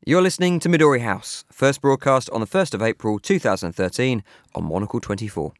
You're listening to Midori House, first broadcast on the 1st of April 2013 on Monocle 24.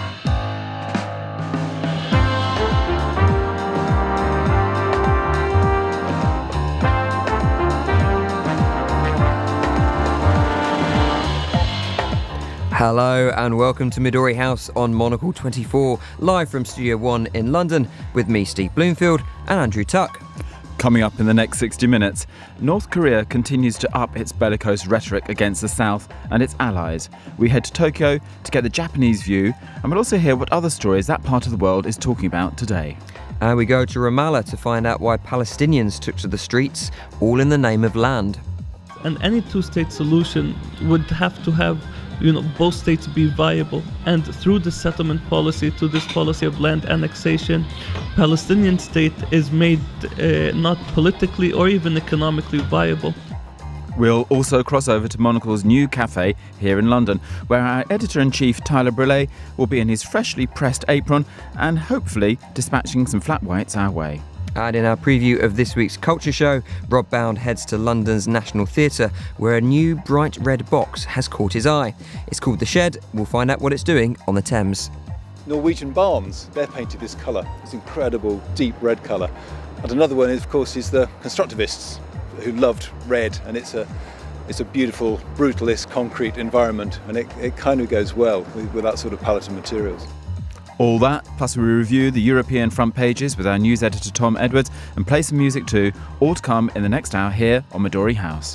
Hello and welcome to Midori House on Monocle 24, live from Studio 1 in London with me, Steve Bloomfield, and Andrew Tuck. Coming up in the next 60 minutes, North Korea continues to up its bellicose rhetoric against the South and its allies. We head to Tokyo to get the Japanese view, and we'll also hear what other stories that part of the world is talking about today. And we go to Ramallah to find out why Palestinians took to the streets, all in the name of land. And any two-state solution would have to have both states be viable. And through the settlement policy, to this policy of land annexation, Palestinian state is made not politically or even economically viable. We'll also cross over to Monocle's new cafe here in London, where our editor-in-chief Tyler Brûlé will be in his freshly pressed apron and hopefully dispatching some flat whites our way. And in our preview of this week's Culture Show, Rob Bound heads to London's National Theatre, where a new bright red box has caught his eye. It's called The Shed. We'll find out what it's doing on the Thames. Norwegian barns, they're painted this colour, this incredible deep red colour. And another one, of course, is the constructivists who loved red, and it's a beautiful, brutalist concrete environment, and it kind of goes well with that sort of palette of materials. All that, plus we review the European front pages with our news editor Tom Edwards and play some music too, all to come in the next hour here on Midori House.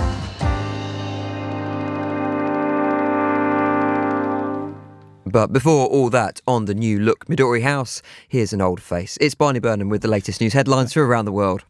But before all that, on the new look Midori House, here's an old face. It's Barney Burnham with the latest news headlines from around the world.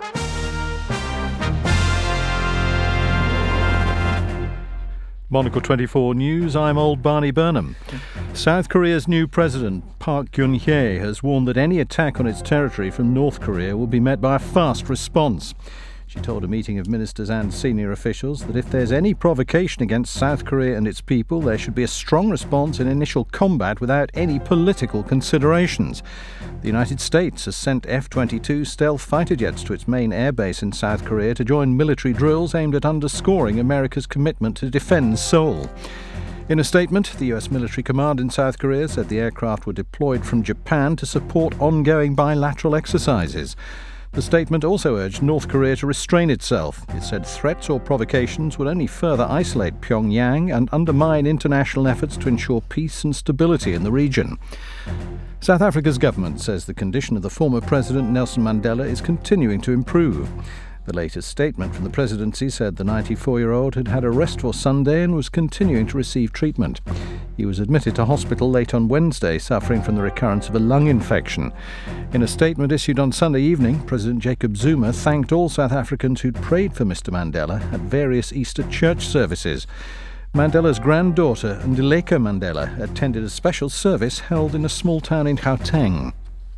Monocle 24 News, I'm old Barney Burnham. South Korea's new president, Park Geun-hye, has warned that any attack on its territory from North Korea will be met by a fast response. She told a meeting of ministers and senior officials that if there's any provocation against South Korea and its people, there should be a strong response in initial combat without any political considerations. The United States has sent F-22 stealth fighter jets to its main airbase in South Korea to join military drills aimed at underscoring America's commitment to defend Seoul. In a statement, the US military command in South Korea said the aircraft were deployed from Japan to support ongoing bilateral exercises. The statement also urged North Korea to restrain itself. It said threats or provocations would only further isolate Pyongyang and undermine international efforts to ensure peace and stability in the region. South Africa's government says the condition of the former president Nelson Mandela is continuing to improve. The latest statement from the presidency said the 94-year-old had had a restful Sunday and was continuing to receive treatment. He was admitted to hospital late on Wednesday, suffering from the recurrence of a lung infection. In a statement issued on Sunday evening, President Jacob Zuma thanked all South Africans who'd prayed for Mr. Mandela at various Easter church services. Mandela's granddaughter, Ndileka Mandela, attended a special service held in a small town in Gauteng.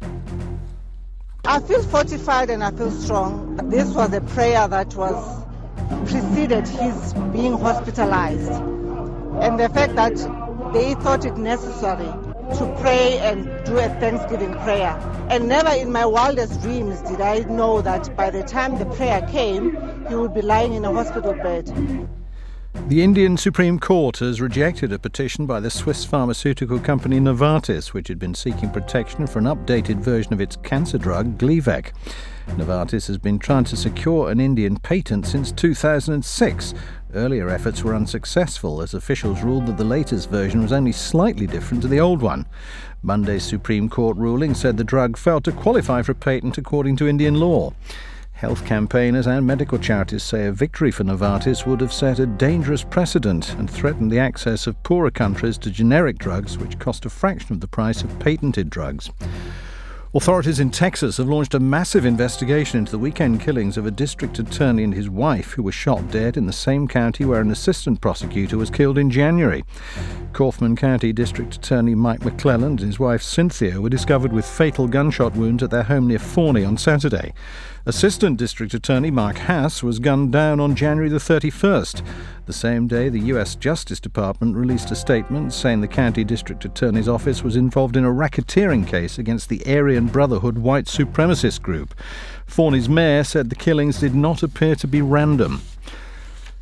I feel fortified and I feel strong. This was a prayer that was preceded his being hospitalized. And the fact that they thought it necessary to pray and do a Thanksgiving prayer. And never in my wildest dreams did I know that by the time the prayer came, he would be lying in a hospital bed. The Indian Supreme Court has rejected a petition by the Swiss pharmaceutical company Novartis, which had been seeking protection for an updated version of its cancer drug, Gleevec. Novartis has been trying to secure an Indian patent since 2006. Earlier efforts were unsuccessful, as officials ruled that the latest version was only slightly different to the old one. Monday's Supreme Court ruling said the drug failed to qualify for a patent according to Indian law. Health campaigners and medical charities say a victory for Novartis would have set a dangerous precedent and threatened the access of poorer countries to generic drugs, which cost a fraction of the price of patented drugs. Authorities in Texas have launched a massive investigation into the weekend killings of a district attorney and his wife, who were shot dead in the same county where an assistant prosecutor was killed in January. Kaufman County District Attorney Mike McClelland and his wife Cynthia were discovered with fatal gunshot wounds at their home near Forney on Saturday. Assistant District Attorney Mark Hass was gunned down on January the 31st. The same day, the US Justice Department released a statement saying the County District Attorney's Office was involved in a racketeering case against the Aryan Brotherhood white supremacist group. Forney's mayor said the killings did not appear to be random.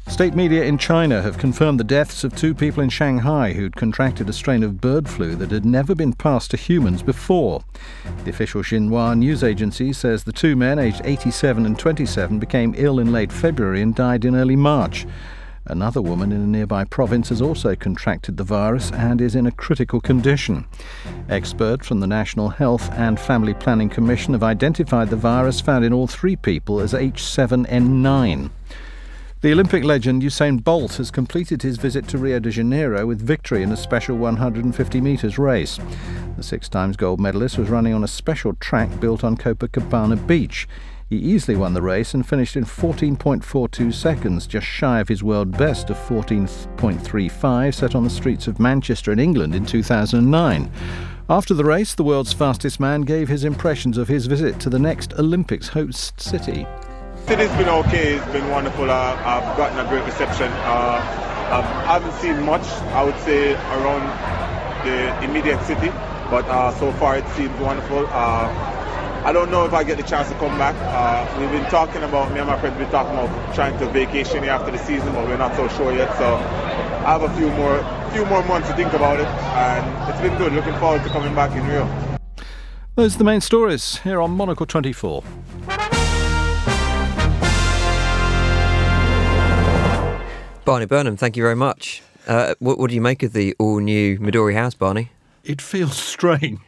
State media in China have confirmed the deaths of 2 people in Shanghai who'd contracted a strain of bird flu that had never been passed to humans before. The official Xinhua news agency says the 2 men, aged 87 and 27, became ill in late February and died in early March. Another woman in a nearby province has also contracted the virus and is in a critical condition. Experts from the National Health and Family Planning Commission have identified the virus found in all 3 people as H7N9. The Olympic legend Usain Bolt has completed his visit to Rio de Janeiro with victory in a special 150 metres race. The 6-times gold medalist was running on a special track built on Copacabana Beach. He easily won the race and finished in 14.42 seconds, just shy of his world best of 14.35 set on the streets of Manchester in England in 2009. After the race, the world's fastest man gave his impressions of his visit to the next Olympics host city. City's been okay, it's been wonderful. I've gotten a great reception. I haven't seen much, I would say, around the immediate city, but so far it seems wonderful. I don't know if I get the chance to come back. We've been talking about, me and my friends have been talking about trying to vacation here after the season, but we're not so sure yet. So I have a few more months to think about it, and it's been good. Looking forward to coming back in Rio. Those are the main stories here on Monocle 24. Barney Burnham, thank you very much. What do you make of the all-new Midori House, Barney? It feels strange.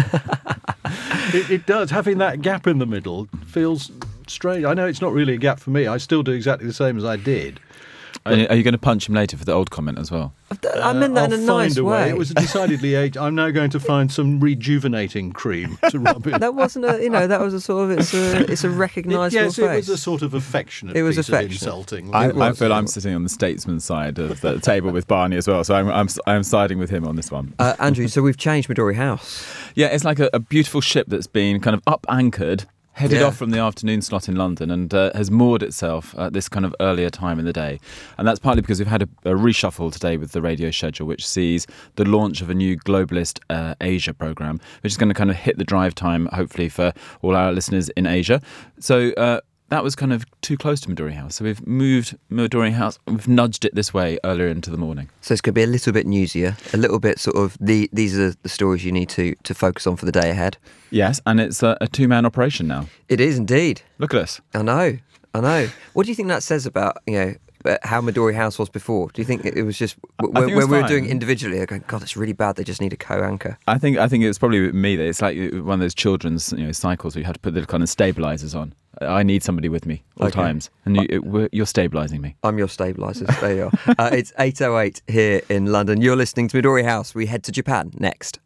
It does. Having that gap in the middle feels strange. I know it's not really a gap for me. I still do exactly the same as I did. Are you going to punch him later for the old comment as well? I meant that in a nice way. It was decidedly I'm now going to find some rejuvenating cream to rub in. That wasn't that was a sort of, it's a recognisable face. Yes, it was a sort of affectionate piece of insulting. I feel I'm sitting on the statesman side of the table with Barney as well, so I'm siding with him on this one. Andrew, so we've changed Midori House. Yeah, it's like a beautiful ship that's been kind of up-anchored, headed off from the afternoon slot in London and has moored itself at this kind of earlier time in the day. And that's partly because we've had a reshuffle today with the radio schedule, which sees the launch of a new Globalist Asia programme, which is going to kind of hit the drive time, hopefully, for all our listeners in Asia. So that was kind of too close to Midori House. So we've moved Midori House, we've nudged it this way earlier into the morning. So it's going to be a little bit newsier, a little bit sort of, these are the stories you need to focus on for the day ahead. Yes, and it's a 2-man operation now. It is indeed. Look at us. I know. What do you think that says about, how Midori House was before? Do you think it was just when we were doing it individually, going, God, it's really bad, they just need a co-anchor? I think it's probably me that it's like one of those children's cycles where you had to put the kind of stabilisers on. I need somebody with me all times, and you're stabilising me. I'm your stabilisers. There you are. It's 8:08 here in London. You're listening to Midori House. We head to Japan next.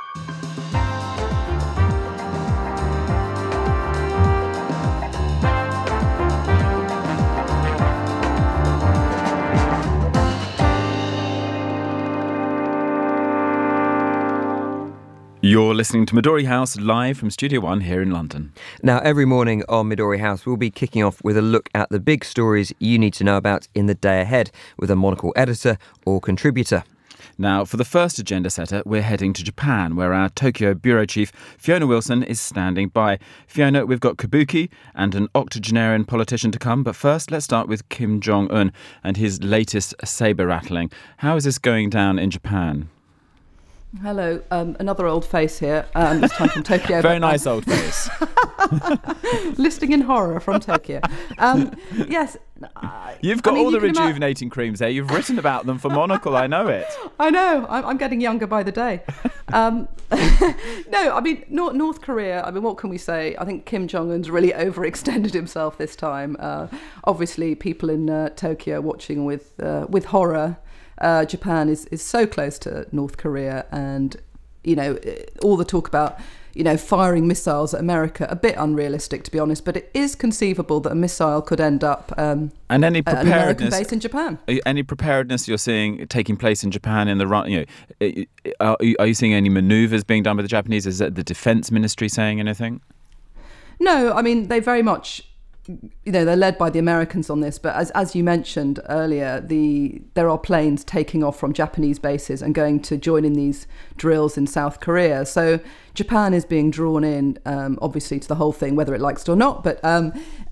You're listening to Midori House live from Studio One here in London. Now, every morning on Midori House, we'll be kicking off with a look at the big stories you need to know about in the day ahead with a Monocle editor or contributor. Now, for the first agenda setter, we're heading to Japan, where our Tokyo bureau chief, Fiona Wilson, is standing by. Fiona, we've got Kabuki and an octogenarian politician to come, but first, let's start with Kim Jong-un and his latest sabre rattling. How is this going down in Japan? Hello, another old face here, this time from Tokyo. Very nice old face. Listing in horror from Tokyo. Yes. You've got all the rejuvenating creams there. You've written about them for Monocle, I know it. I know, I'm getting younger by the day. No, I mean, North Korea, what can we say? I think Kim Jong-un's really overextended himself this time. Obviously, people in Tokyo watching with horror. Japan is so close to North Korea, and all the talk about firing missiles at America, a bit unrealistic to be honest, but it is conceivable that a missile could end up and any at an American base in Japan. Any preparedness you're seeing taking place in Japan in the run? Are you seeing any manoeuvres being done by the Japanese? Is that the Defense Ministry saying anything? No, I mean they very much. They're led by the Americans on this, but as you mentioned earlier, there are planes taking off from Japanese bases and going to join in these drills in South Korea. So Japan is being drawn in, obviously, to the whole thing, whether it likes it or not. But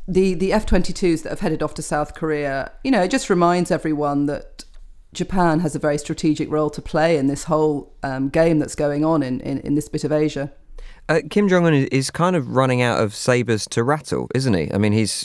the F-22s that have headed off to South Korea, it just reminds everyone that Japan has a very strategic role to play in this whole game that's going on in this bit of Asia. Kim Jong-un is kind of running out of sabres to rattle, isn't he? I mean, he's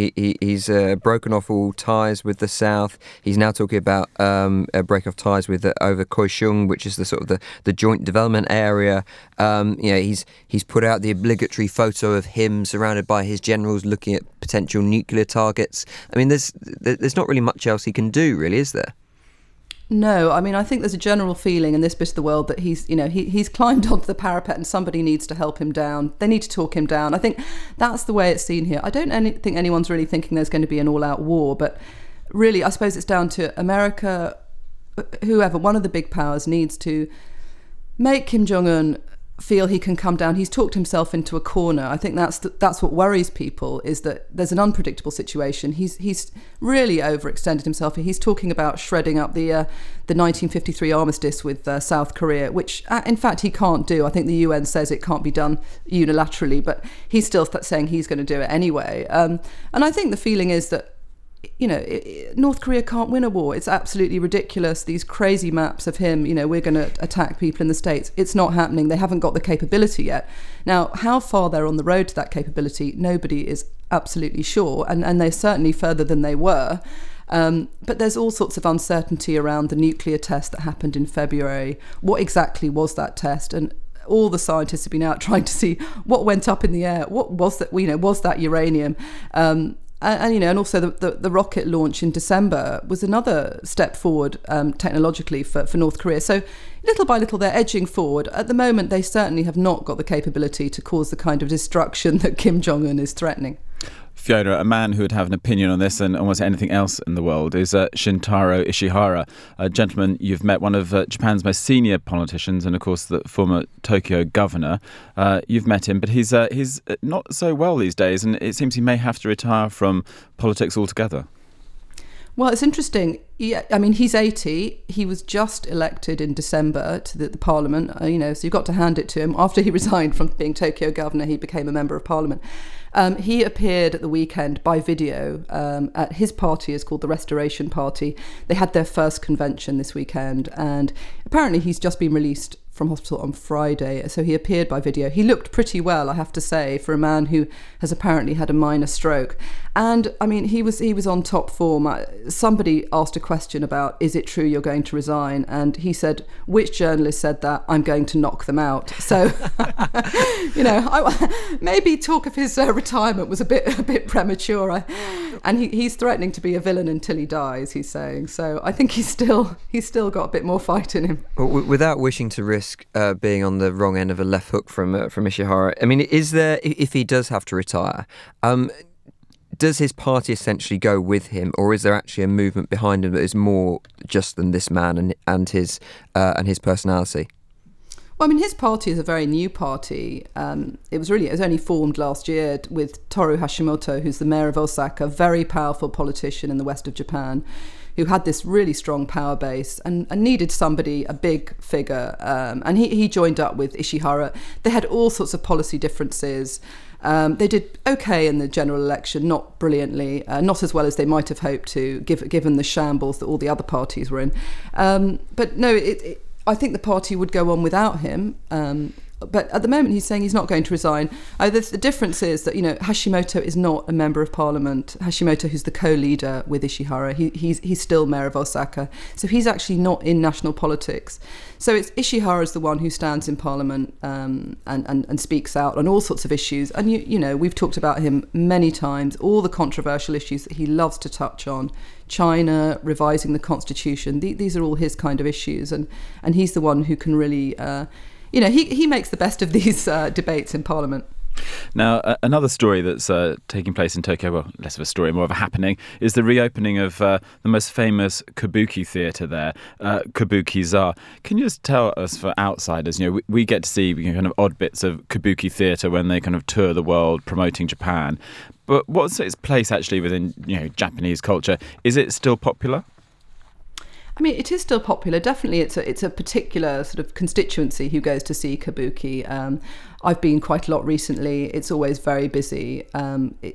broken off all ties with the South. He's now talking about a break off ties with over Kaohsiung, which is the sort of the joint development area. He's put out the obligatory photo of him surrounded by his generals looking at potential nuclear targets. I mean, there's not really much else he can do, really, is there? No, I mean, I think there's a general feeling in this bit of the world that he's climbed onto the parapet and somebody needs to help him down. They need to talk him down. I think that's the way it's seen here. I don't think anyone's really thinking there's going to be an all-out war, but really, I suppose it's down to America, whoever, one of the big powers needs to make Kim Jong-un feel he can come down. He's talked himself into a corner. I think that's what worries people, is that there's an unpredictable situation. He's really overextended himself. He's talking about shredding up the 1953 armistice with South Korea, which in fact he can't do. I think the UN says it can't be done unilaterally, but he's still saying he's going to do it anyway. And I think the feeling is that North Korea can't win a war. It's absolutely ridiculous. These crazy maps of him, we're going to attack people in the States. It's not happening. They haven't got the capability yet. Now, how far they're on the road to that capability, nobody is absolutely sure. And they're certainly further than they were. But there's all sorts of uncertainty around the nuclear test that happened in February. What exactly was that test? And all the scientists have been out trying to see what went up in the air. What was that? Was that uranium? And also the rocket launch in December was another step forward technologically for North Korea. So little by little, they're edging forward. At the moment, they certainly have not got the capability to cause the kind of destruction that Kim Jong-un is threatening. Fiona, a man who would have an opinion on this and almost anything else in the world is Shintaro Ishihara, a gentleman you've met, one of Japan's most senior politicians and, of course, the former Tokyo governor. You've met him, but he's not so well these days, and it seems he may have to retire from politics altogether. Well, it's interesting. Yeah, I mean, he's 80. He was just elected in December to the parliament, so you've got to hand it to him. After he resigned from being Tokyo governor, he became a member of parliament. He appeared at the weekend by video at his party. Is called the Restoration Party. They had their first convention this weekend, and apparently he's just been released from hospital on Friday, so he appeared by video. He looked pretty well, I have to say, for a man who has apparently had a minor stroke. And I mean, he was on top form. Somebody asked a question about, is it true you're going to resign? And he said, which journalist said that? I'm going to knock them out. So, maybe talk of his retirement was a bit premature. And he's threatening to be a villain until he dies, he's saying. So I think he's still got a bit more fight in him. Well, without wishing to risk being on the wrong end of a left hook from Ishihara, I mean, is there, if he does have to retire, does his party essentially go with him, or is there actually a movement behind him that is more just than this man and his personality? Well, I mean, his party is a very new party. It was only formed last year with Toru Hashimoto, who's the mayor of Osaka, a very powerful politician in the west of Japan, who had this really strong power base and needed somebody, a big figure. And he joined up with Ishihara. They had all sorts of policy differences. They did okay in the general election, not brilliantly, not as well as they might have hoped to, given the shambles that all the other parties were in. But no, I think the party would go on without him. But at the moment, he's saying he's not going to resign. The difference is that, Hashimoto is not a member of parliament. Hashimoto, who's the co-leader with Ishihara, he's still mayor of Osaka. So he's actually not in national politics. So it's Ishihara's the one who stands in parliament and speaks out on all sorts of issues. And, we've talked about him many times, all the controversial issues that he loves to touch on. China, revising the constitution. These are all his kind of issues. And he's the one who can really... he makes the best of these debates in Parliament. Now, another story that's taking place in Tokyo, well, less of a story, more of a happening, is the reopening of the most famous kabuki theatre there, Kabuki-za. Can you just tell us, for outsiders, we get to see kind of odd bits of kabuki theatre when they kind of tour the world promoting Japan. But what's its place actually within, Japanese culture? Is it still popular? I mean, it is still popular. Definitely, it's a particular sort of constituency who goes to see kabuki. I've been quite a lot recently. It's always very busy.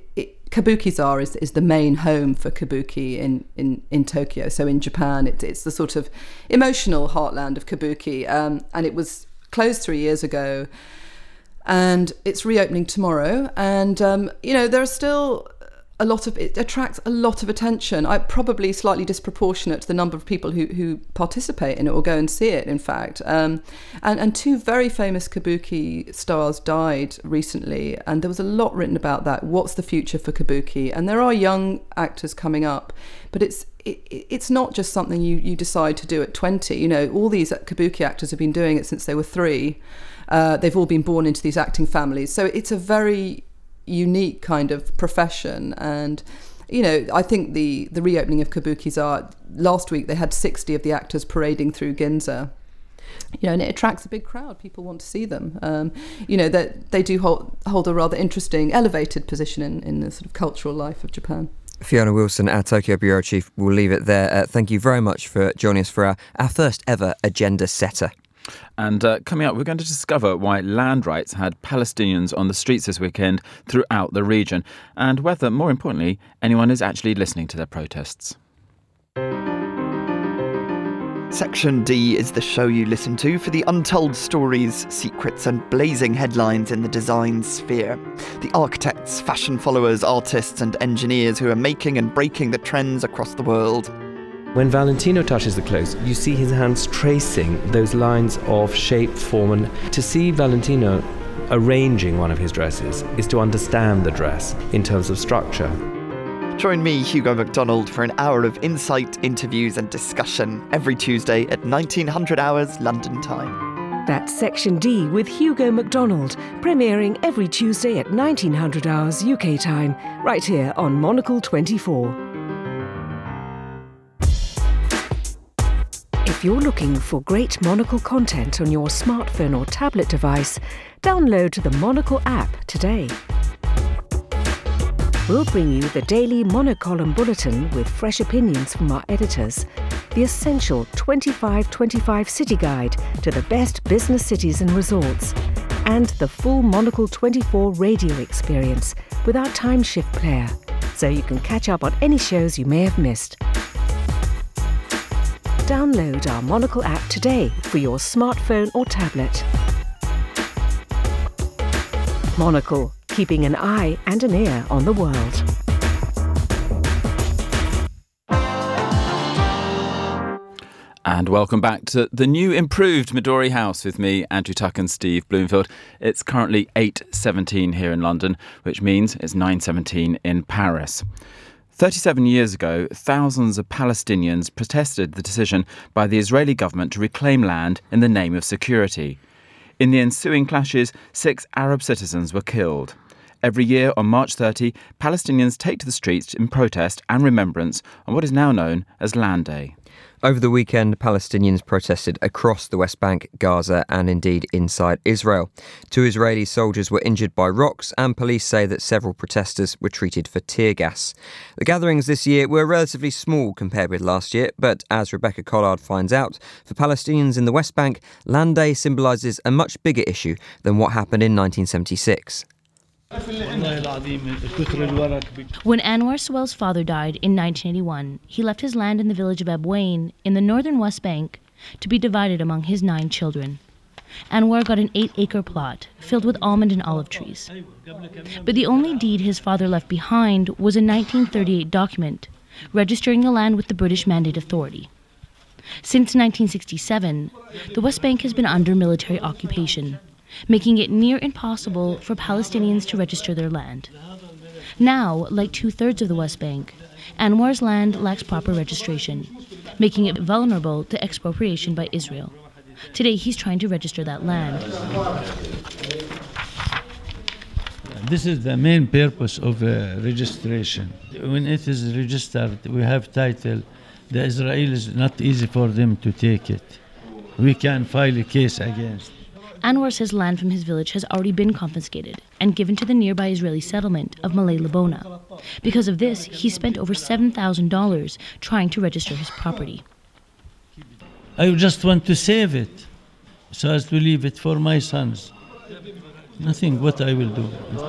Kabukizar is the main home for kabuki in Tokyo. So in Japan, it's the sort of emotional heartland of kabuki. And it was closed 3 years ago, and it's reopening tomorrow. And, there are still it attracts a lot of attention. Probably slightly disproportionate to the number of people who participate in it or go and see it, in fact. And two very famous kabuki stars died recently, and there was a lot written about that. What's the future for kabuki? And there are young actors coming up, but it's not just something you decide to do at 20. All these kabuki actors have been doing it since they were 3. They've all been born into these acting families. So it's a very unique kind of profession. And I think the reopening of Kabukizar, last week they had 60 of the actors parading through Ginza, and it attracts a big crowd. People want to see them. That they do hold a rather interesting elevated position in the sort of cultural life of Japan. Fiona Wilson, our Tokyo Bureau Chief, will leave it there. Thank you very much for joining us for our first ever agenda setter. And coming up, we're going to discover why land rights had Palestinians on the streets this weekend throughout the region, and whether, more importantly, anyone is actually listening to their protests. Section D is the show you listen to for the untold stories, secrets and blazing headlines in the design sphere. The architects, fashion followers, artists and engineers who are making and breaking the trends across the world. When Valentino touches the clothes, you see his hands tracing those lines of shape, form, and to see Valentino arranging one of his dresses is to understand the dress in terms of structure. Join me, Hugo MacDonald, for an hour of insight, interviews and discussion every Tuesday at 1900 hours London time. That's Section D with Hugo MacDonald, premiering every Tuesday at 1900 hours UK time, right here on Monocle 24. If you're looking for great Monocle content on your smartphone or tablet device, download the Monocle app today. We'll bring you the daily monocolumn bulletin with fresh opinions from our editors, the essential 2525 city guide to the best business cities and resorts, and the full Monocle 24 radio experience with our time shift player, so you can catch up on any shows you may have missed. Download our Monocle app today for your smartphone or tablet. Monocle, keeping an eye and an ear on the world. And welcome back to the new improved Midori House with me, Andrew Tuck and Steve Bloomfield. It's currently 8:17 here in London, which means it's 9:17 in Paris. 37 years ago, thousands of Palestinians protested the decision by the Israeli government to reclaim land in the name of security. In the ensuing clashes, 6 Arab citizens were killed. Every year on March 30, Palestinians take to the streets in protest and remembrance on what is now known as Land Day. Over the weekend, Palestinians protested across the West Bank, Gaza and indeed inside Israel. 2 Israeli soldiers were injured by rocks and police say that several protesters were treated for tear gas. The gatherings this year were relatively small compared with last year, but as Rebecca Collard finds out, for Palestinians in the West Bank, Land Day symbolises a much bigger issue than what happened in 1976. When Anwar Sewell's father died in 1981, he left his land in the village of Abu Ain in the northern West Bank to be divided among his 9 children. Anwar got an 8-acre plot filled with almond and olive trees. But the only deed his father left behind was a 1938 document registering the land with the British Mandate Authority. Since 1967, the West Bank has been under military occupation, making it near impossible for Palestinians to register their land. Now, like 2/3 of the West Bank, Anwar's land lacks proper registration, making it vulnerable to expropriation by Israel. Today, he's trying to register that land. This is the main purpose of registration. When it is registered, we have title. The Israelis, not easy for them to take it. We can file a case against. Anwar says land from his village has already been confiscated and given to the nearby Israeli settlement of Malay Labona. Because of this, he spent over $7,000 trying to register his property. I just want to save it so as to leave it for my sons. I think what I will do.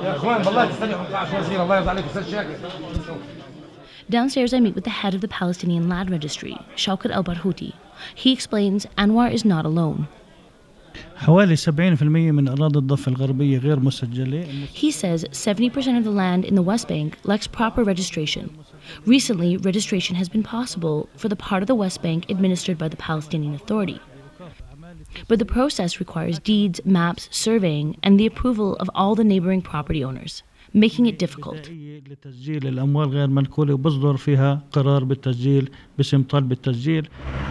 Downstairs, I meet with the head of the Palestinian Land Registry, Shaukat al-Barhouti. He explains Anwar is not alone. حوالي 70% من أراضي الضفة الغربية غير مسجلة. He says 70% of the land in the West Bank lacks proper registration. Recently, registration has been possible for the part of the West Bank administered by the Palestinian Authority. But the process requires deeds, maps, surveying, and the approval of all the neighboring property owners, making it difficult. لتسجيل الأموال غير منقولة وبصدر فيها قرار بالتسجيل باسم طلب التسجيل.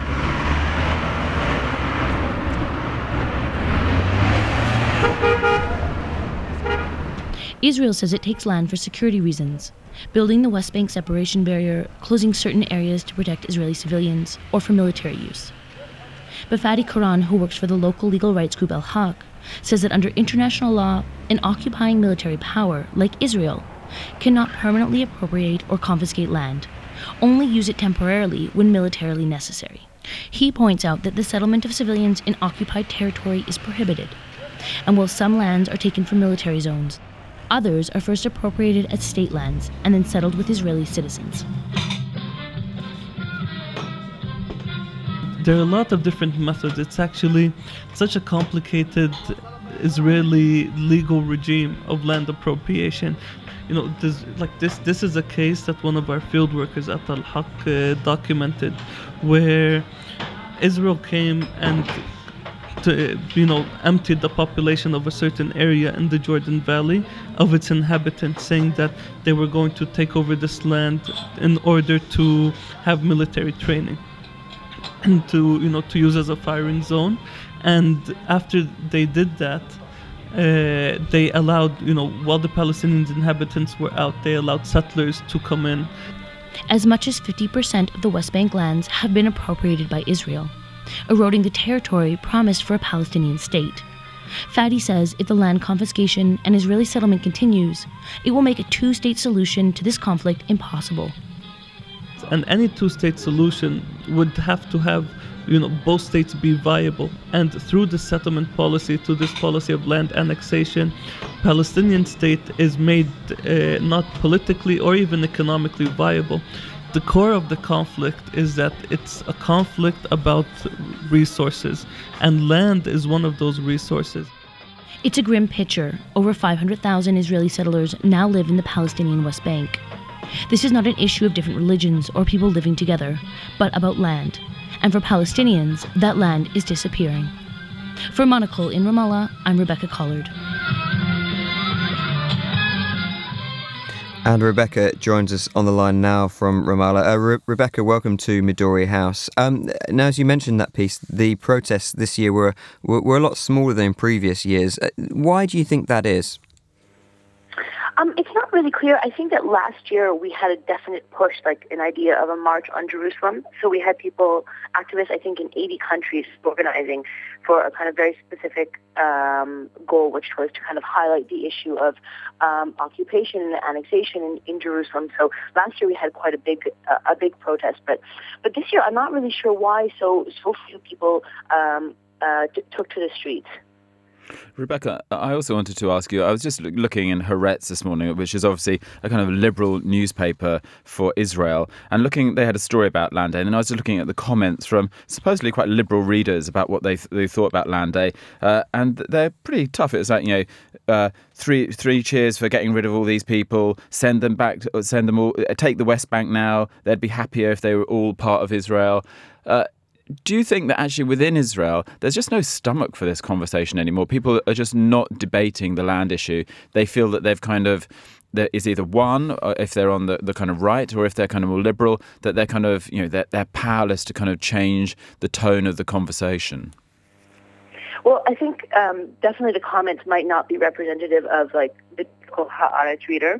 Israel says it takes land for security reasons, building the West Bank separation barrier, closing certain areas to protect Israeli civilians, or for military use. But Fadi Quran, who works for the local legal rights group Al-Haq, says that under international law, an occupying military power, like Israel, cannot permanently appropriate or confiscate land, only use it temporarily when militarily necessary. He points out that the settlement of civilians in occupied territory is prohibited, and while some lands are taken from military zones, others are first appropriated as state lands and then settled with Israeli citizens. There are a lot of different methods. It's actually such a complicated Israeli legal regime of land appropriation. You know, this is a case that one of our field workers at Al-Haq documented, where Israel came and emptied the population of a certain area in the Jordan Valley of its inhabitants, saying that they were going to take over this land in order to have military training and to use as a firing zone. And after they did that, they allowed, while the Palestinian inhabitants were out, they allowed settlers to come in. As much as 50% of the West Bank lands have been appropriated by Israel, eroding the territory promised for a Palestinian state. Fadi says if the land confiscation and Israeli settlement continues, it will make a two-state solution to this conflict impossible. And any two-state solution would have to have, both states be viable. And through the settlement policy, to this policy of land annexation, Palestinian state is made not politically or even economically viable. The core of the conflict is that it's a conflict about resources, and land is one of those resources. It's a grim picture. Over 500,000 Israeli settlers now live in the Palestinian West Bank. This is not an issue of different religions or people living together, but about land. And for Palestinians, that land is disappearing. For Monocle in Ramallah, I'm Rebecca Collard. And Rebecca joins us on the line now from Ramallah. Rebecca, welcome to Midori House. Now, as you mentioned that piece, the protests this year were a lot smaller than in previous years. Why do you think that is? It's not really clear. I think that last year we had a definite push, like an idea of a march on Jerusalem. So we had people, activists, I think, in 80 countries organizing for a kind of very specific goal, which was to kind of highlight the issue of occupation and annexation in Jerusalem. So last year we had quite a big protest, but this year I'm not really sure why so few people took to the streets. Rebecca, I also wanted to ask you, I was just looking in Haaretz this morning, which is obviously a kind of liberal newspaper for Israel, and they had a story about Land Day, and I was just looking at the comments from supposedly quite liberal readers about what they thought about Land Day, and they're pretty tough. It was like, three cheers for getting rid of all these people, send them all, take the West Bank now, they'd be happier if they were all part of Israel. Do you think that actually within Israel, there's just no stomach for this conversation anymore? People are just not debating the land issue. They feel that there is either one, if they're on the kind of right, or if they're kind of more liberal, that they're kind of, they're powerless to kind of change the tone of the conversation. Well, I think definitely the comments might not be representative of like the typical Haaretz reader,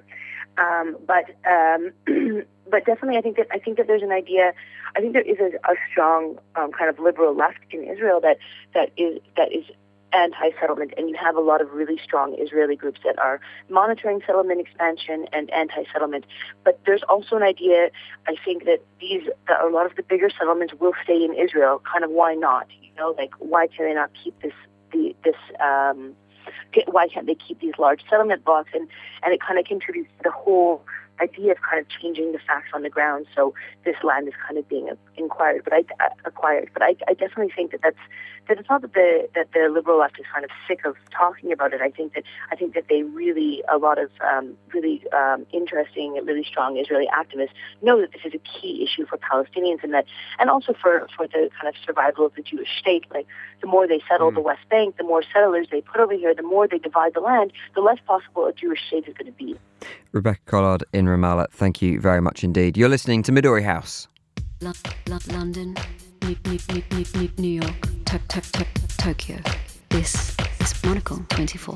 but definitely I think that there's an idea. I think there is a strong kind of liberal left in Israel that is anti-settlement, and you have a lot of really strong Israeli groups that are monitoring settlement expansion and anti-settlement. But there's also an idea, I think, that a lot of the bigger settlements will stay in Israel. Kind of why not? Like why can they not keep this why can't they keep these large settlement blocks? And it kind of contributes to the whole idea of kind of changing the facts on the ground. So this land is kind of being acquired. But I definitely think that it's not that the liberal left is kind of sick of talking about it. I think that they really, a lot of really interesting, really strong Israeli activists know that this is a key issue for Palestinians, and also for the kind of survival of the Jewish state. Like, the more they settle the West Bank, the more settlers they put over here, the more they divide the land, the less possible a Jewish state is going to be. Rebecca Collard in Ramallah, thank you very much indeed. You're listening to Midori House. London, New York, Tokyo. This is Monocle 24.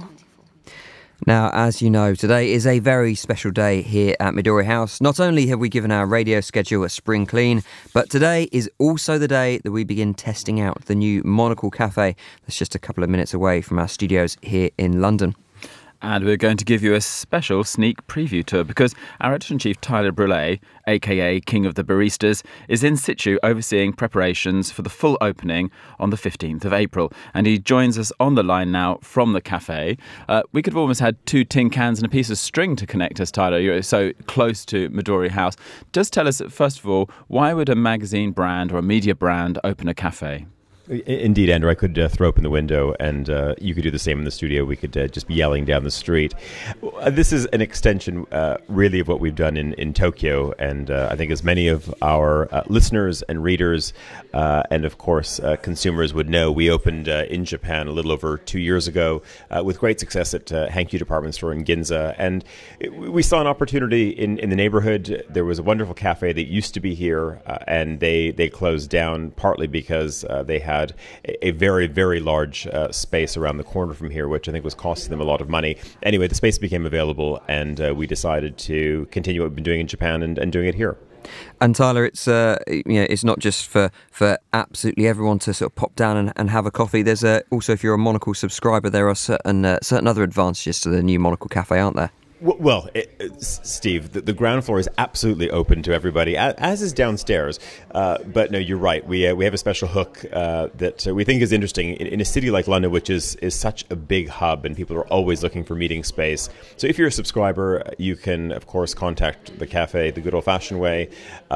Now, as you know, today is a very special day here at Midori House. Not only have we given our radio schedule a spring clean, but today is also the day that we begin testing out the new Monocle Cafe that's just a couple of minutes away from our studios here in London. And we're going to give you a special sneak preview tour because our editor-in-chief Tyler Brûlé, a.k.a. King of the Baristas, is in situ overseeing preparations for the full opening on the 15th of April. And he joins us on the line now from the cafe. We could have almost had 2 tin cans and a piece of string to connect us, Tyler. You're so close to Midori House. Just tell us, first of all, why would a magazine brand or a media brand open a cafe? Indeed, Andrew, I could throw open the window and you could do the same in the studio. We could just be yelling down the street. This is an extension, really, of what we've done in Tokyo. And I think as many of our listeners and readers and, of course, consumers would know, we opened in Japan a little over 2 years ago with great success at Hankyu Department Store in Ginza. And we saw an opportunity in the neighborhood. There was a wonderful cafe that used to be here, and they closed down partly because they had a very, very large space around the corner from here, which I think was costing them a lot of money. Anyway, the space became available, and we decided to continue what we've been doing in Japan and doing it here. And Tyler, it's it's not just for absolutely everyone to sort of pop down and have a coffee. There's also, if you're a Monocle subscriber, there are certain other advantages to the new Monocle Cafe, aren't there? Well, Steve, the ground floor is absolutely open to everybody, as is downstairs. But no, you're right. We have a special hook that we think is interesting in a city like London, which is such a big hub, and people are always looking for meeting space. So if you're a subscriber, you can, of course, contact the cafe the good old-fashioned way,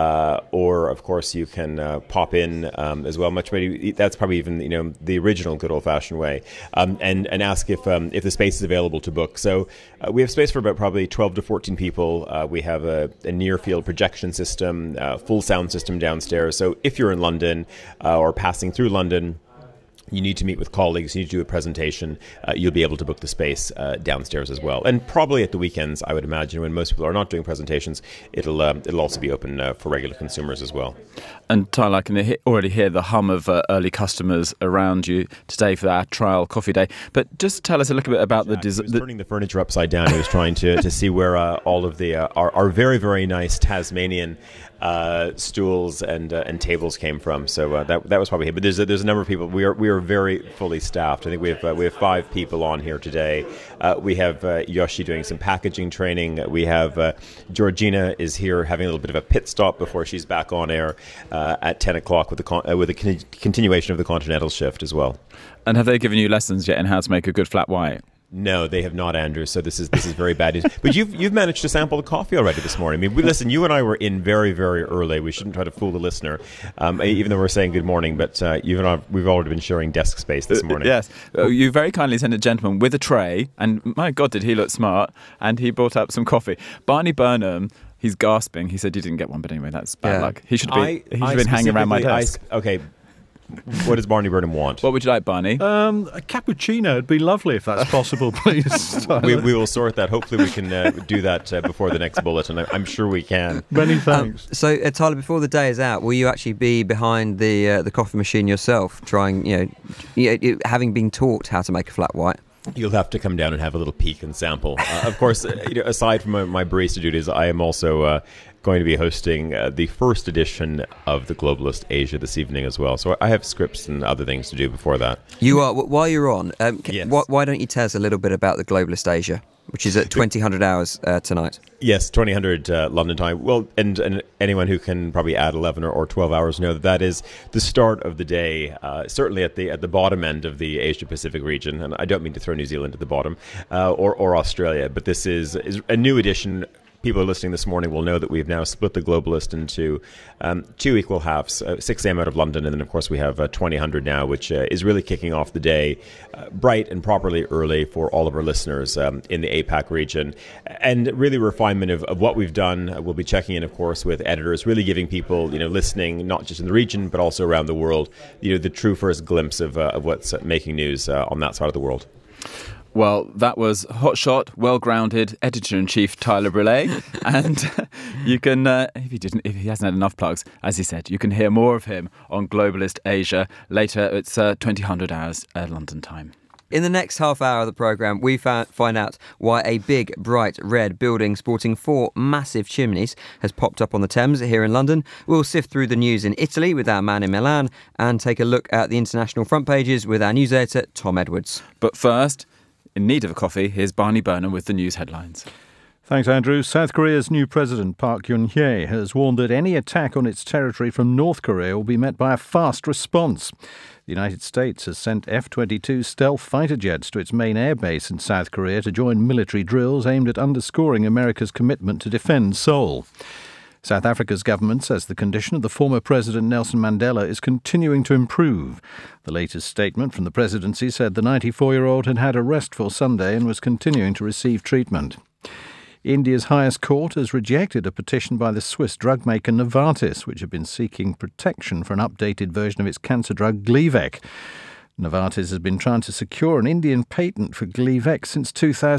or, of course, you can pop in as well. That's probably even the original good old-fashioned way, and ask if the space is available to book. So we have space for about probably 12 to 14 people. We have a near-field projection system, full sound system downstairs. So if you're in London or passing through London, you need to meet with colleagues, you need to do a presentation, you'll be able to book the space downstairs as well. And probably at the weekends, I would imagine, when most people are not doing presentations, it'll also be open for regular consumers as well. And Tyler, I can already hear the hum of early customers around you today for our trial coffee day. But just tell us a little bit about the design. He was turning the furniture upside down. He was trying to see where all of the our very, very nice Tasmanian stools and tables came from. So that was probably him. But there's a number of people. We are very fully staffed. I think we have 5 people on here today. We have Yoshi doing some packaging training. We have Georgina is here having a little bit of a pit stop before she's back on air at 10 o'clock with a continuation of the continental shift as well. And have they given you lessons yet in how to make a good flat white? No, they have not, Andrew. So this is very bad news. But you've managed to sample the coffee already this morning. I mean, listen, you and I were in very, very early. We shouldn't try to fool the listener, even though we're saying good morning. But you and I, we've already been sharing desk space this morning. Yes, you very kindly sent a gentleman with a tray, and my God, did he look smart! And he brought up some coffee. Barney Burnham. He's gasping. He said he didn't get one, but anyway, that's bad luck. He should have been hanging around my desk. Okay. What does Barney Burnham want? What would you like, Barney? A cappuccino would be lovely if that's possible, please. we will sort that. Hopefully we can do that before the next bulletin. I'm sure we can. Many thanks. So, Tyler, before the day is out, will you actually be behind the coffee machine yourself, trying, having been taught how to make a flat white? You'll have to come down and have a little peek and sample. Of course, aside from my barista duties, I am also going to be hosting the first edition of the Globalist Asia this evening as well. So I have scripts and other things to do before that. You are. While you're on, Yes. why don't you tell us a little bit about the Globalist Asia, which is at 2000 hours tonight? Yes, 2000 London time. Well, and anyone who can probably add 11 or 12 hours know that is the start of the day, certainly at the bottom end of the Asia-Pacific region. And I don't mean to throw New Zealand at the bottom or Australia, but this is a new edition. People listening this morning will know that we've now split the Globalist into two equal halves, 6 a.m. out of London, and then, of course, we have 2000 now, which is really kicking off the day bright and properly early for all of our listeners in the APAC region. And really refinement of what we've done. We'll be checking in, of course, with editors, really giving people, listening, not just in the region, but also around the world, the true first glimpse of what's making news on that side of the world. Well, that was hotshot, well-grounded editor-in-chief Tyler Brûlé, and you can, if he hasn't had enough plugs, as he said, you can hear more of him on Globalist Asia later. It's 2000 hours London time. In the next half hour of the programme, we find out why a big, bright red building sporting 4 massive chimneys has popped up on the Thames here in London. We'll sift through the news in Italy with our man in Milan and take a look at the international front pages with our news editor, Tom Edwards. But first, in need of a coffee, here's Barney Burnham with the news headlines. Thanks, Andrew. South Korea's new president, Park Geun-hye, has warned that any attack on its territory from North Korea will be met by a fast response. The United States has sent F-22 stealth fighter jets to its main airbase in South Korea to join military drills aimed at underscoring America's commitment to defend Seoul. South Africa's government says the condition of the former President Nelson Mandela is continuing to improve. The latest statement from the presidency said the 94-year-old had had a restful Sunday and was continuing to receive treatment. India's highest court has rejected a petition by the Swiss drug maker Novartis, which had been seeking protection for an updated version of its cancer drug Gleevec. Novartis has been trying to secure an Indian patent for Gleevec since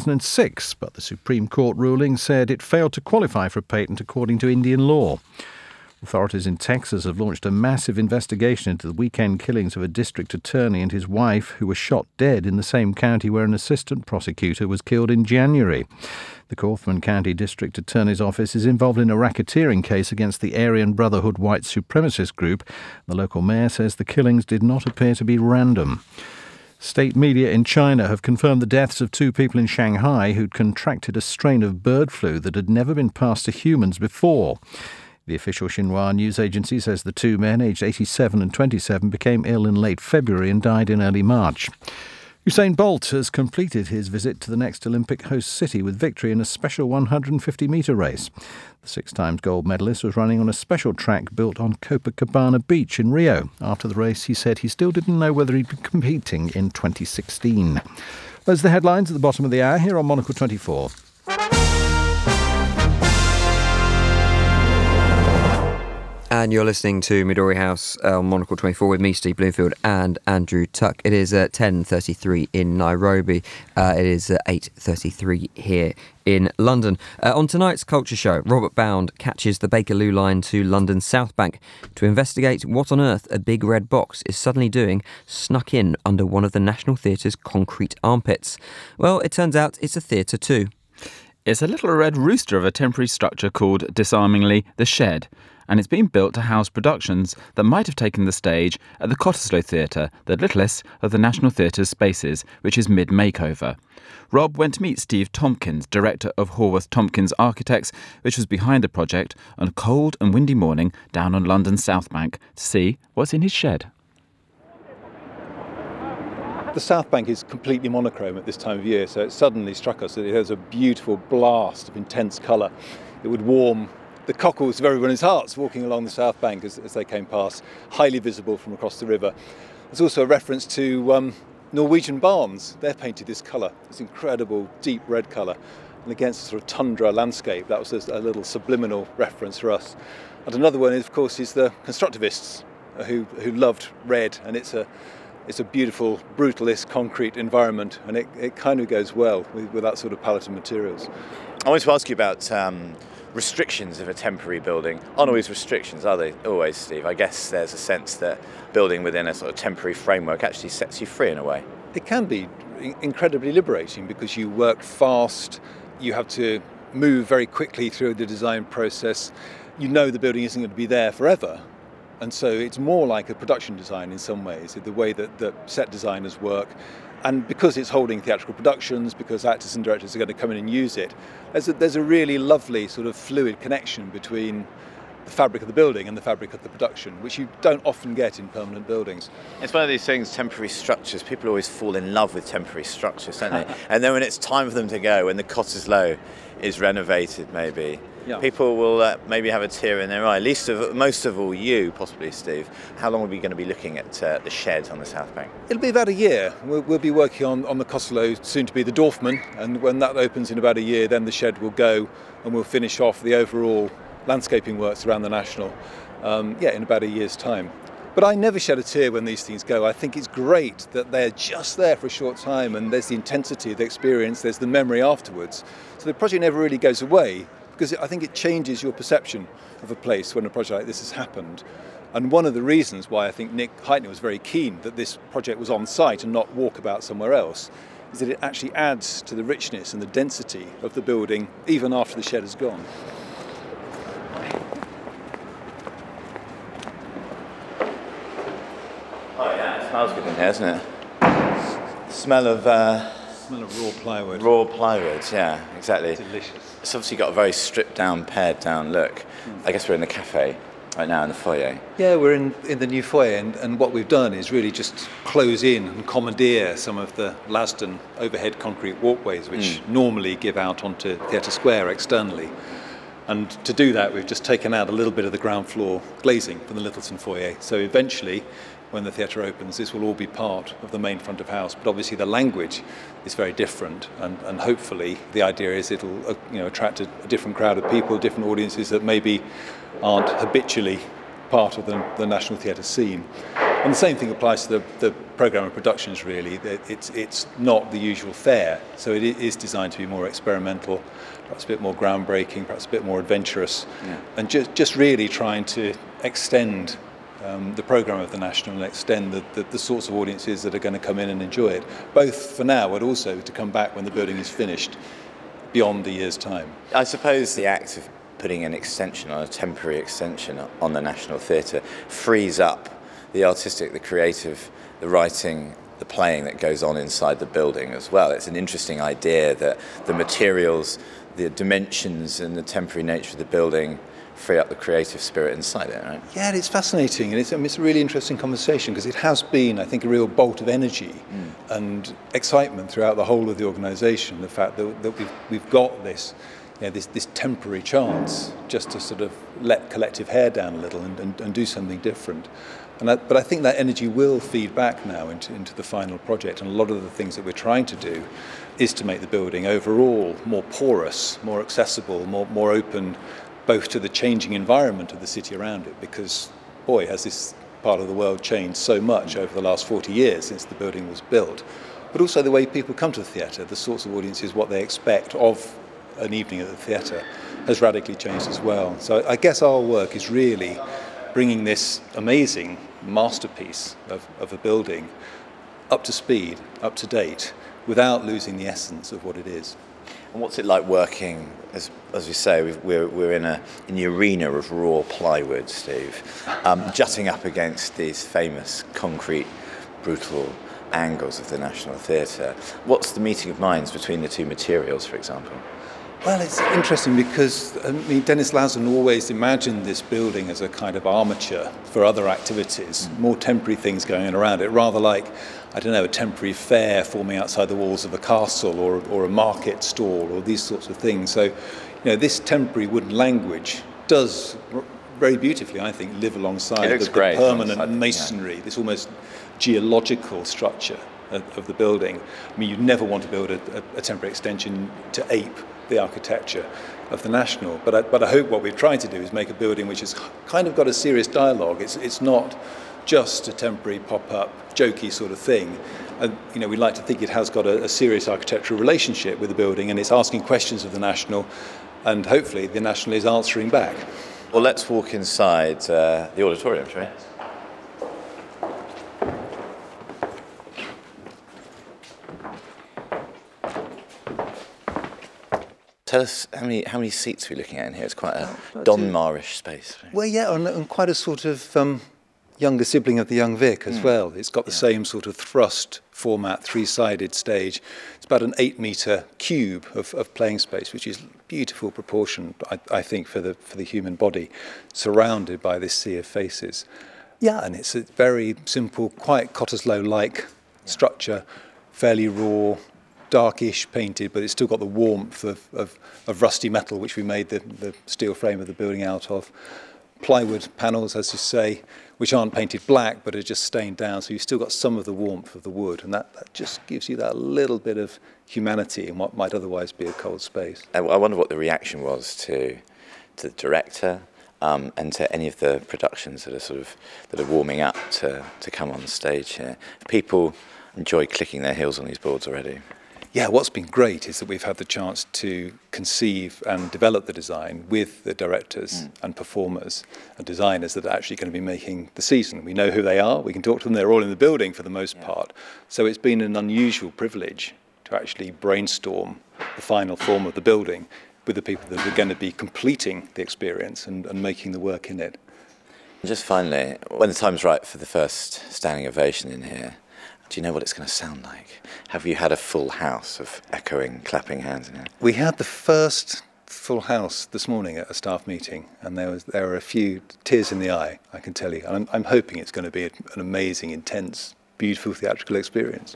2006, but the Supreme Court ruling said it failed to qualify for a patent according to Indian law. Authorities in Texas have launched a massive investigation into the weekend killings of a district attorney and his wife, who were shot dead in the same county where an assistant prosecutor was killed in January. The Kaufman County District Attorney's Office is involved in a racketeering case against the Aryan Brotherhood white supremacist group. The local mayor says the killings did not appear to be random. State media in China have confirmed the deaths of 2 people in Shanghai who'd contracted a strain of bird flu that had never been passed to humans before. The official Xinhua news agency says the 2 men, aged 87 and 27, became ill in late February and died in early March. Usain Bolt has completed his visit to the next Olympic host city with victory in a special 150-metre race. The 6-times gold medalist was running on a special track built on Copacabana Beach in Rio. After the race, he said he still didn't know whether he'd be competing in 2016. Those are the headlines at the bottom of the hour here on Monocle 24. And you're listening to Midori House on Monocle 24 with me, Steve Bloomfield, and Andrew Tuck. It is 10:33 in Nairobi. It is 8:33 here in London. On tonight's Culture Show, Robert Bound catches the Bakerloo line to London's South Bank to investigate what on earth a big red box is suddenly doing snuck in under one of the National Theatre's concrete armpits. Well, it turns out it's a theatre too. It's a little red rooster of a temporary structure called, disarmingly, The Shed, and it's been built to house productions that might have taken the stage at the Cottesloe Theatre, the littlest of the National Theatre's spaces, which is mid-makeover. Rob went to meet Steve Tompkins, director of Horwath Tompkins Architects, which was behind the project, on a cold and windy morning down on London's South Bank to see what's in his shed. The South Bank is completely monochrome at this time of year, so it suddenly struck us that it has a beautiful blast of intense colour. It would warm the cockles of everyone's hearts walking along the South Bank as they came past, highly visible from across the river. There's also a reference to Norwegian barns. They're painted this colour, this incredible deep red colour, and against a sort of tundra landscape. That was a little subliminal reference for us. And another one, of course, is the constructivists who loved red, and it's a beautiful, brutalist concrete environment, and it kind of goes well with that sort of palette of materials. I wanted to ask you about restrictions of a temporary building. Aren't always restrictions, are they? Always, Steve. I guess there's a sense that building within a sort of temporary framework actually sets you free in a way. It can be incredibly liberating because you work fast, you have to move very quickly through the design process. You know the building isn't going to be there forever. And so it's more like a production design in some ways, the way that the set designers work. And because it's holding theatrical productions, because actors and directors are going to come in and use it, there's a really lovely sort of fluid connection between the fabric of the building and the fabric of the production, which you don't often get in permanent buildings. It's one of these things, temporary structures. People always fall in love with temporary structures, don't they? And then when it's time for them to go, when the cost is low, is renovated maybe, people will maybe have a tear in their eye. Most of all you, possibly, Steve. How long are we going to be looking at the shed on the South Bank? It'll be about a year. We'll be working on the Costello, soon to be the Dorfman, and when that opens in about a year, then the shed will go and we'll finish off the overall landscaping works around the National, in about a year's time. But I never shed a tear when these things go. I think it's great that they're just there for a short time, and there's the intensity of the experience, there's the memory afterwards. So the project never really goes away, because I think it changes your perception of a place when a project like this has happened. And one of the reasons why I think Nick Hytner was very keen that this project was on site and not walkabout somewhere else is that it actually adds to the richness and the density of the building even after the shed has gone. Oh yeah, it smells good in here, doesn't it? Smell of raw plywood. Raw plywood, yeah, exactly. Delicious. It's obviously got a very stripped down, pared down look. I guess we're in the cafe right now, in the foyer. Yeah, we're in the new foyer, and what we've done is really just close in and commandeer some of the Lasdon overhead concrete walkways, which normally give out onto Theatre Square externally. And to do that, we've just taken out a little bit of the ground floor glazing from the Littleton foyer. So eventually, when the theatre opens, this will all be part of the main front of house. But obviously the language is very different, and hopefully the idea is it'll attract a different crowd of people, different audiences that maybe aren't habitually part of the National Theatre scene. And the same thing applies to the programme of productions, really. It's not the usual fare, so it is designed to be more experimental, perhaps a bit more groundbreaking, perhaps a bit more adventurous, and just really trying to extend the programme of the National and extend the sorts of audiences that are going to come in and enjoy it, both for now but also to come back when the building is finished beyond a year's time. I suppose the act of putting an extension on, a temporary extension on the National Theatre, frees up the artistic, the creative, the writing, the playing that goes on inside the building as well. It's an interesting idea that the materials, the dimensions and the temporary nature of the building free up the creative spirit inside it, right? Yeah, it's fascinating, and it's a really interesting conversation, because it has been, I think, a real bolt of energy and excitement throughout the whole of the organisation, the fact that we've got this temporary chance just to sort of let collective hair down a little and do something different. But I think that energy will feed back now into the final project, and a lot of the things that we're trying to do is to make the building overall more porous, more accessible, more open, both to the changing environment of the city around it, because, boy, has this part of the world changed so much over the last 40 years since the building was built, but also the way people come to the theatre, the sorts of audiences, what they expect of an evening at the theatre has radically changed as well. So I guess our work is really bringing this amazing masterpiece of a building up to speed, up to date, without losing the essence of what it is. And what's it like working, as we say, we're in the arena of raw plywood, Steve, jutting up against these famous concrete, brutal angles of the National Theatre. What's the meeting of minds between the two materials, for example? Well, it's interesting because Dennis Lasdon always imagined this building as a kind of armature for other activities, more temporary things going on around it, rather like, I don't know, a temporary fair forming outside the walls of a castle or a market stall or these sorts of things. So, this temporary wooden language does very beautifully, I think, live alongside the permanent masonry, this almost geological structure of the building. I mean, you'd never want to build a temporary extension to ape the architecture of the National, but I hope what we've tried to do is make a building which has kind of got a serious dialogue. It's not just a temporary pop-up, jokey sort of thing. We'd like to think it has got a serious architectural relationship with the building, and it's asking questions of the National, and hopefully the National is answering back. Well, let's walk inside the auditorium, shall we? Tell us how many seats we're looking at in here. It's quite a Donmar-ish space. Well, yeah, and quite a sort of younger sibling of the Young Vic as well. It's got the same sort of thrust format, three-sided stage. It's about an 8-metre cube of playing space, which is beautiful proportion, I think, for the human body, surrounded by this sea of faces. Yeah, and it's a very simple, quite Cottesloe-like structure, fairly raw, darkish painted, but it's still got the warmth of rusty metal, which we made the steel frame of the building out of. Plywood panels, as you say, which aren't painted black, but are just stained down, so you've still got some of the warmth of the wood, and that just gives you that little bit of humanity in what might otherwise be a cold space. I wonder what the reaction was to the director and to any of the productions that are warming up to come on stage here. People enjoy clicking their heels on these boards already. Yeah, what's been great is that we've had the chance to conceive and develop the design with the directors and performers and designers that are actually going to be making the season. We know who they are, we can talk to them, they're all in the building for the most part. So it's been an unusual privilege to actually brainstorm the final form of the building with the people that are going to be completing the experience and making the work in it. Just finally, when the time's right for the first standing ovation in here, do you know what it's going to sound like? Have you had a full house of echoing, clapping hands in here? We had the first full house this morning at a staff meeting, and there were a few tears in the eye, I can tell you. And I'm hoping it's going to be an amazing, intense, beautiful theatrical experience.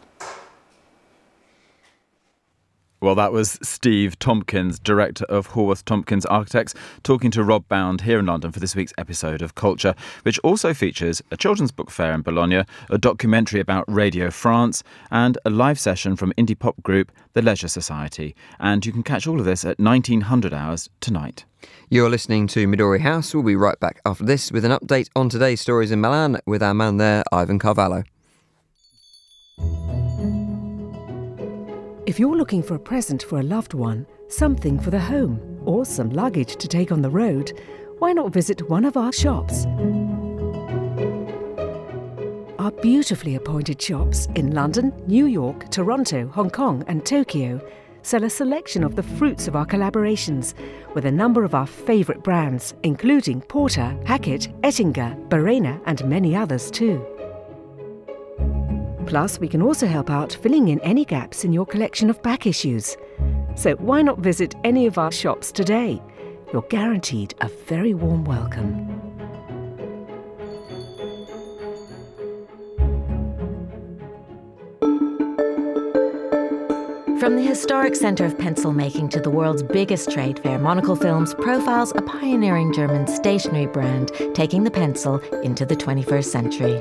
Well, that was Steve Tompkins, director of Horwath Tompkins Architects, talking to Rob Bound here in London for this week's episode of Culture, which also features a children's book fair in Bologna, a documentary about Radio France, and a live session from indie pop group The Leisure Society. And you can catch all of this at 1900 hours tonight. You're listening to Midori House. We'll be right back after this with an update on today's stories in Milan with our man there, Ivan Carvalho. If you're looking for a present for a loved one, something for the home, or some luggage to take on the road, why not visit one of our shops? Our beautifully appointed shops in London, New York, Toronto, Hong Kong and Tokyo sell a selection of the fruits of our collaborations with a number of our favourite brands, including Porter, Hackett, Ettinger, Barena and many others too. Plus, we can also help out filling in any gaps in your collection of back issues. So why not visit any of our shops today? You're guaranteed a very warm welcome. From the historic centre of pencil making to the world's biggest trade fair, Monocle Films profiles a pioneering German stationery brand taking the pencil into the 21st century.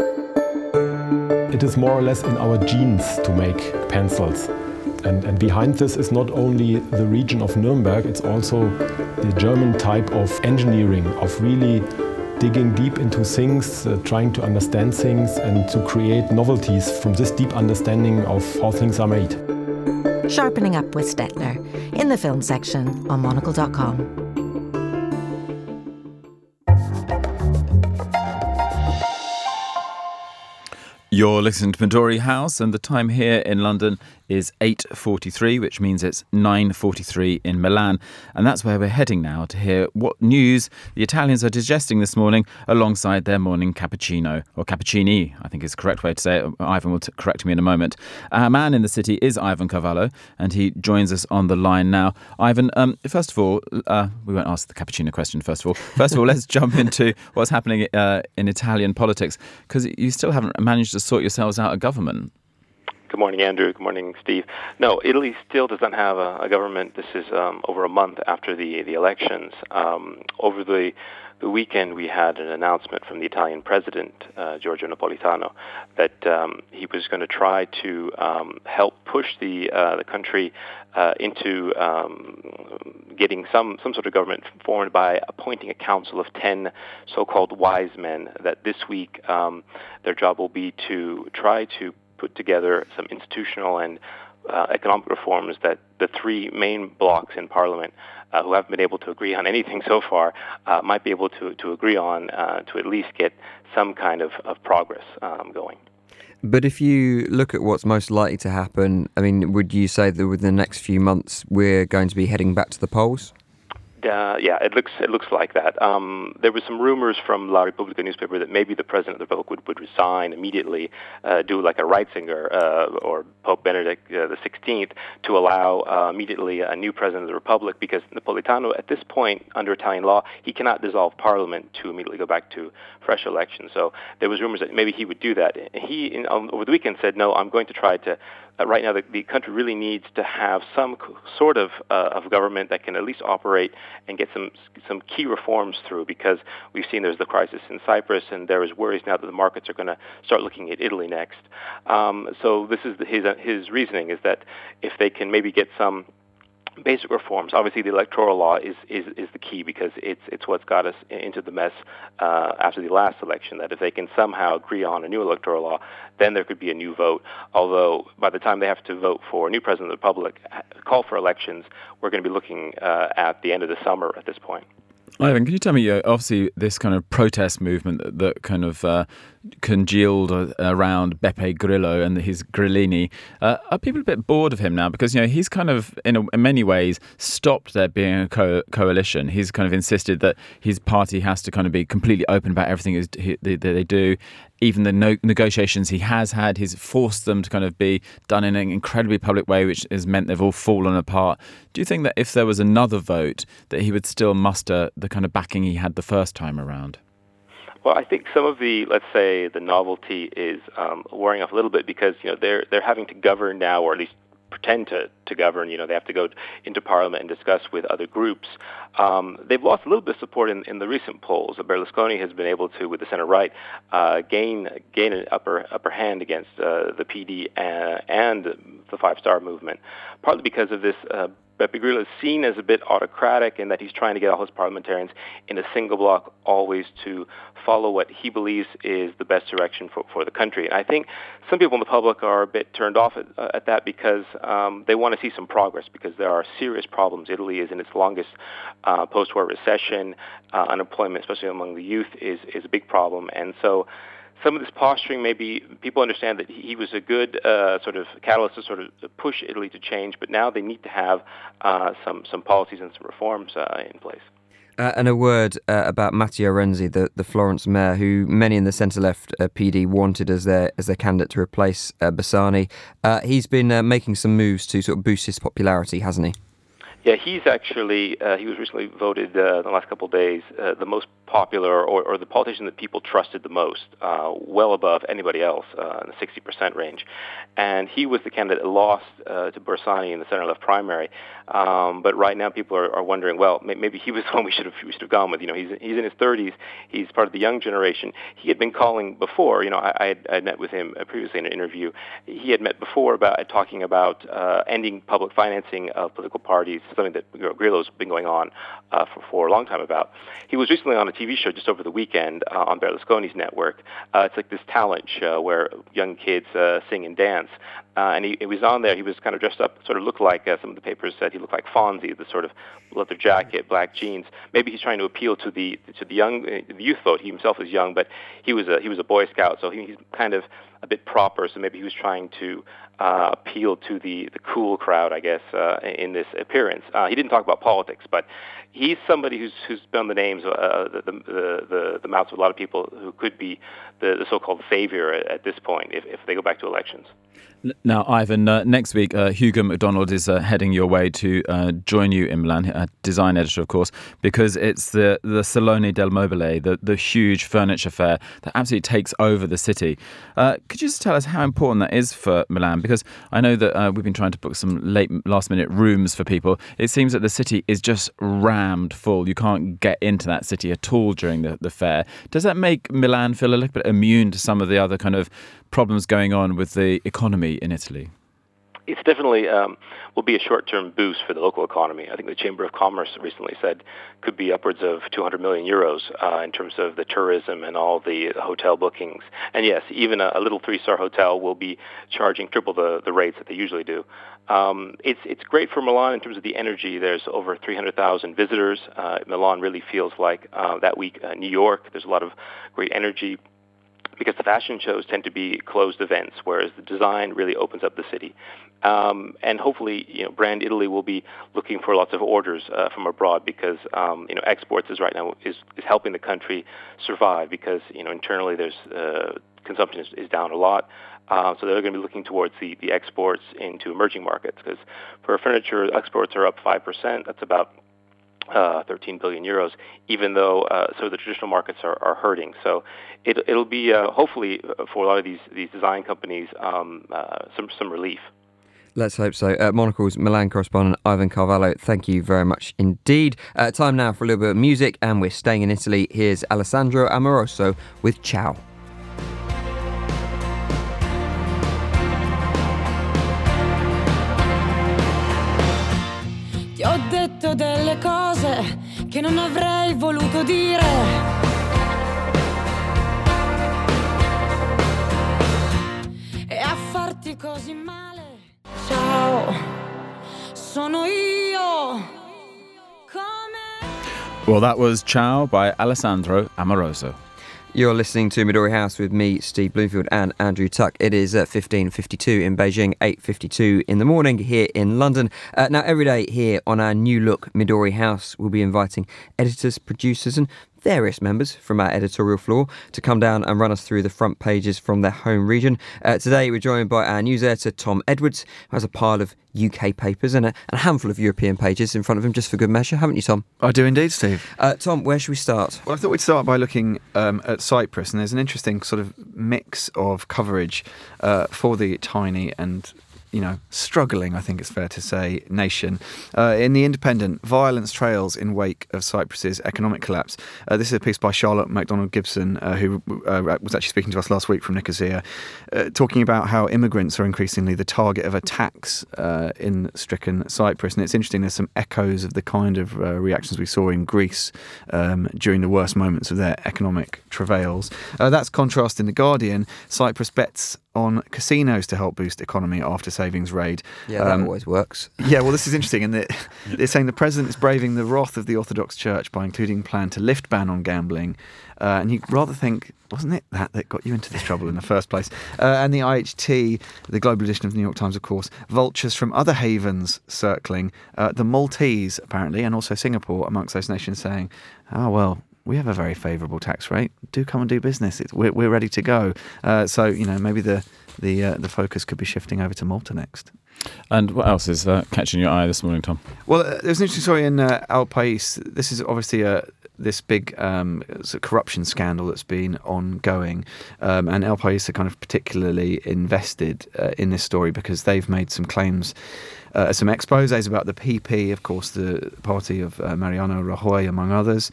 It is more or less in our genes to make pencils. And behind this is not only the region of Nuremberg, it's also the German type of engineering, of really digging deep into things, trying to understand things and to create novelties from this deep understanding of how things are made. Sharpening Up with Stettler, in the film section on monocle.com. You're listening to Midori House, and the time here in London is 8:43, which means it's 9:43 in Milan. And that's where we're heading now to hear what news the Italians are digesting this morning alongside their morning cappuccino, or cappuccini, I think is the correct way to say it. Ivan will correct me in a moment. Our man in the city is Ivan Carvalho, and he joins us on the line now. Ivan, first of all, we won't ask the cappuccino question first of all. First of all, let's jump into what's happening in Italian politics, because you still haven't managed to sort yourselves out a government. Good morning, Andrew. Good morning, Steve. No, Italy still doesn't have a government. This is over a month after the elections. Over the weekend, we had an announcement from the Italian president, Giorgio Napolitano, that he was going to try to help push the country into getting some sort of government formed by appointing a council of 10 so-called wise men, that this week their job will be to try to put together some institutional and economic reforms that the three main blocs in Parliament who haven't been able to agree on anything so far might be able to agree on to at least get some kind of progress going. But if you look at what's most likely to happen, I mean, would you say that within the next few months we're going to be heading back to the polls? Yeah, it looks like that. There were some rumors from La Repubblica newspaper that maybe the president of the Republic would resign immediately, do like a Ratzinger or Pope Benedict the 16th to allow immediately a new president of the Republic, because Napolitano, at this point, under Italian law, he cannot dissolve Parliament to immediately go back to fresh elections. So there was rumors that maybe he would do that. He, over the weekend, said, no, I'm going to try to. Right now, the country really needs to have some sort of government that can at least operate and get some key reforms through, because we've seen there's the crisis in Cyprus, and there is worries now that the markets are going to start looking at Italy next. So this is his reasoning, is that if they can maybe get some basic reforms. Obviously, the electoral law is the key, because it's what's got us into the mess after the last election, that if they can somehow agree on a new electoral law, then there could be a new vote. Although by the time they have to vote for a new president of the Republic, call for elections, we're going to be looking at the end of the summer at this point. Ivan, can you tell me, obviously, this kind of protest movement that kind of congealed around Beppe Grillo and his Grillini, are people a bit bored of him now? Because, he's kind of, in many ways, stopped there being a coalition. He's kind of insisted that his party has to kind of be completely open about everything that they do. Even the negotiations he has had, he's forced them to kind of be done in an incredibly public way, which has meant they've all fallen apart. Do you think that if there was another vote, that he would still muster the kind of backing he had the first time around? Well, I think some of the, let's say, the novelty is wearing off a little bit, because they're having to govern now, or at least pretend to govern. They have to go into Parliament and discuss with other groups. They've lost a little bit of support in the recent polls. Berlusconi has been able to, with the center right, gain an upper hand against the PD and the Five Star Movement, partly because of this. Beppe Grillo is seen as a bit autocratic in that he's trying to get all his parliamentarians in a single block, always to follow what he believes is the best direction for the country. And I think some people in the public are a bit turned off at that, because they want to see some progress, because there are serious problems. Italy is in its longest post-war recession. Unemployment, especially among the youth, is a big problem. And so some of this posturing, maybe people understand that he was a good sort of catalyst to sort of push Italy to change, but now they need to have some policies and some reforms in place. And a word about Matteo Renzi, the Florence mayor, who many in the centre-left PD wanted as their candidate to replace Bersani. He's been making some moves to sort of boost his popularity, hasn't he? Yeah, he's actually, he was recently voted in the last couple of days the most popular, or the politician that people trusted the most, well above anybody else in the 60% range. And he was the candidate that lost to Bersani in the center-left primary. But right now people are wondering, well, maybe he was the one we should have gone with. He's in his 30s. He's part of the young generation. He had been calling before. I had met with him previously in an interview. He had met before talking about ending public financing of political parties, something that Grillo's been going on for a long time about. He was recently on a TV show just over the weekend on Berlusconi's network. It's like this talent show where young kids sing and dance. And he was on there. He was kind of dressed up, sort of looked like, some of the papers said he looked like Fonzie, the sort of leather jacket, black jeans. Maybe he's trying to appeal to the young, the youth vote. He himself is young, but he was a Boy Scout, so he's kind of a bit proper. So maybe he was trying to appeal to the cool crowd, I guess, in this appearance. He didn't talk about politics, but he's somebody who's been on the names, the mouths of a lot of people who could be the so-called savior at this point if they go back to elections. Now, Ivan, next week, Hugo McDonald is heading your way to join you in Milan, design editor, of course, because it's the Salone del Mobile, the huge furniture fair that absolutely takes over the city. Could you just tell us how important that is for Milan? Because I know that we've been trying to book some last-minute rooms for people. It seems that the city is just rammed full. You can't get into that city at all during the fair. Does that make Milan feel a little bit immune to some of the other kind of problems going on with the economy in Italy? It's definitely will be a short-term boost for the local economy. I think the Chamber of Commerce recently said could be upwards of 200 million euros in terms of the tourism and all the hotel bookings. And yes, even a little three-star hotel will be charging triple the rates that they usually do. It's great for Milan in terms of the energy. There's over 300,000 visitors. Milan really feels like that week New York. There's a lot of great energy because the fashion shows tend to be closed events, whereas the design really opens up the city. And hopefully, Brand Italy will be looking for lots of orders from abroad because, exports is right now is helping the country survive because, internally there's consumption is down a lot. So they're going to be looking towards the exports into emerging markets because for furniture, exports are up 5%. That's about 13 billion euros, even though so the traditional markets are hurting. So it'll be hopefully for a lot of these design companies some relief. Let's hope so. Monocle's Milan correspondent Ivan Carvalho, thank you very much indeed. Time now for a little bit of music, and we're staying in Italy. Here's Alessandro Amoroso with Ciao. Ti ho detto delle cose che non avrei voluto dire. E a farti così male. Ciao, sono io. Well, that was Ciao by Alessandro Amoroso. You're listening to Midori House with me, Steve Bloomfield, and Andrew Tuck. It is 15:52 in Beijing, 8:52 in the morning here in London. Now, every day here on our new look Midori House, we'll be inviting editors, producers and various members from our editorial floor to come down and run us through the front pages from their home region. Today we're joined by our news editor Tom Edwards, who has a pile of UK papers and a handful of European pages in front of him just for good measure, haven't you, Tom? I do indeed, Steve. Tom, where should we start? Well, I thought we'd start by looking at Cyprus, and there's an interesting sort of mix of coverage for the tiny and struggling, I think it's fair to say, nation. In The Independent, violence trails in wake of Cyprus's economic collapse. This is a piece by Charlotte MacDonald-Gibson, who was actually speaking to us last week from Nicosia, talking about how immigrants are increasingly the target of attacks in stricken Cyprus. And it's interesting, there's some echoes of the kind of reactions we saw in Greece during the worst moments of their economic travails. That's contrast in The Guardian. Cyprus bets on casinos to help boost economy after savings raid. Yeah, that always works. Yeah, well, this is interesting. And they're saying the president is braving the wrath of the Orthodox Church by including a plan to lift ban on gambling. And you rather think, wasn't it that got you into this trouble in the first place? And the IHT, the global edition of the New York Times, of course, vultures from other havens circling. The Maltese, apparently, and also Singapore, amongst those nations saying, we have a very favourable tax rate. Do come and do business. We're ready to go. So maybe the focus could be shifting over to Malta next. And what else is catching your eye this morning, Tom? Well, there's an interesting story in El País. This is obviously this big sort of corruption scandal that's been ongoing, and El País are kind of particularly invested in this story because they've made some claims. Some exposés about the PP, of course, the party of Mariano Rajoy, among others,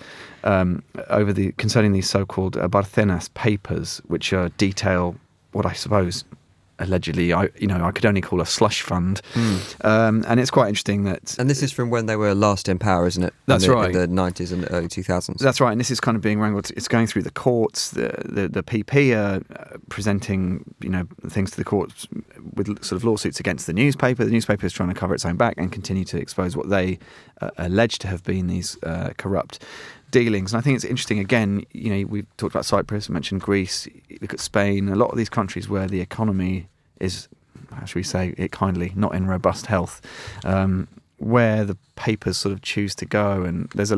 concerning these so-called Barcenas papers, which detail what I suppose allegedly, I could only call a slush fund. And it's quite interesting that... And this is from when they were last in power, isn't it? That's right. In the 90s and early 2000s. That's right, and this is kind of being wrangled. It's going through the courts. The PP are presenting, things to the courts with sort of lawsuits against the newspaper. The newspaper is trying to cover its own back and continue to expose what they allege to have been these corrupt dealings. And I think it's interesting, again, we've talked about Cyprus, mentioned Greece, look at Spain, a lot of these countries where the economy is, how should we say it kindly, not in robust health, where the papers sort of choose to go. And there's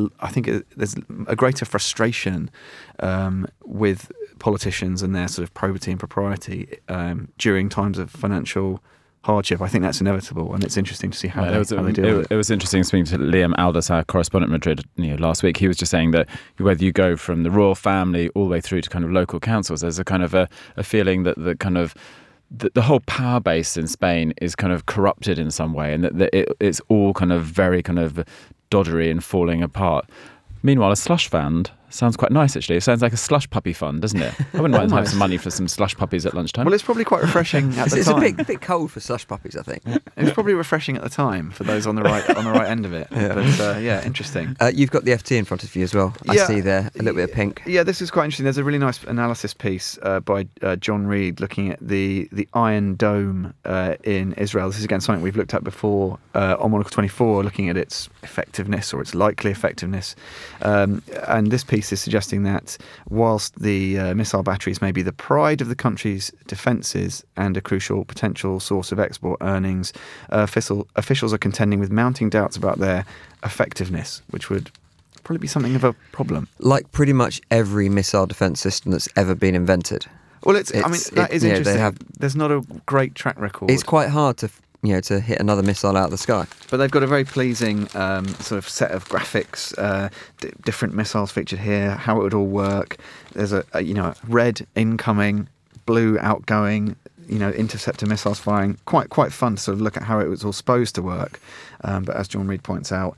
a greater frustration with politicians and their sort of probity and propriety during times of financial hardship. I think that's inevitable, and it's interesting to see how they deal with it. It was interesting speaking to Liam Aldous, our correspondent in Madrid, last week. He was just saying that whether you go from the royal family all the way through to kind of local councils, there's a kind of a feeling that the whole power base in Spain is kind of corrupted in some way, and that it's all kind of very kind of doddery and falling apart. Meanwhile, a slush fund sounds quite nice, actually. It sounds like a slush puppy fund, doesn't it? I wouldn't mind having some money for some slush puppies at lunchtime. Well, it's probably quite refreshing at the time. It's a bit cold for slush puppies, I think. It was probably refreshing at the time for those on the right end of it. Yeah. But interesting. You've got the FT in front of you as well. I see there a little bit of pink. Yeah, this is quite interesting. There's a really nice analysis piece by John Reed looking at the Iron Dome in Israel. This is again something we've looked at before on Monocle 24, looking at its effectiveness or its likely effectiveness. And this piece piece is suggesting that whilst the missile batteries may be the pride of the country's defences and a crucial potential source of export earnings, officials are contending with mounting doubts about their effectiveness, which would probably be something of a problem. Like pretty much every missile defence system that's ever been invented. Well, that is interesting. There's not a great track record. It's quite hard to hit another missile out of the sky. But they've got a very pleasing sort of set of graphics, different missiles featured here, how it would all work. There's a red incoming, blue outgoing, interceptor missiles firing. Quite fun to sort of look at how it was all supposed to work. But as John Reed points out,